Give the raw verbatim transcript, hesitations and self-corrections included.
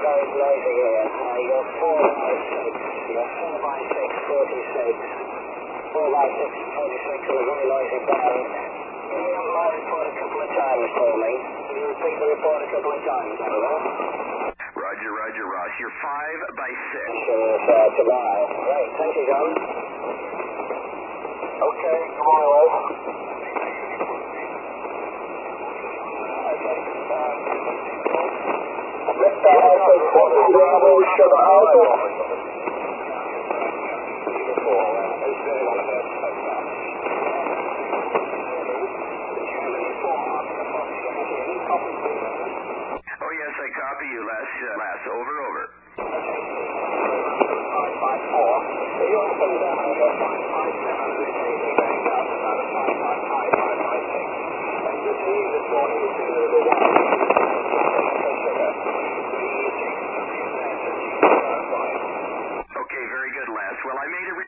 very noisy here. Uh, you're four by six. You're four by six, forty-six. four by six, forty-six in a very noisy band. You might report a couple of times for me. Can you repeat the report a couple of times, over? Roger, roger, Ross. You're five by six. Yes, uh, tomorrow. Great, thank you, John. Okay, come on, all. Lift the house and put the gravel, sugar out. Oh, yes, I copy you, Les. Uh, Les, over, over. Okay, very good, Les. Well, I made a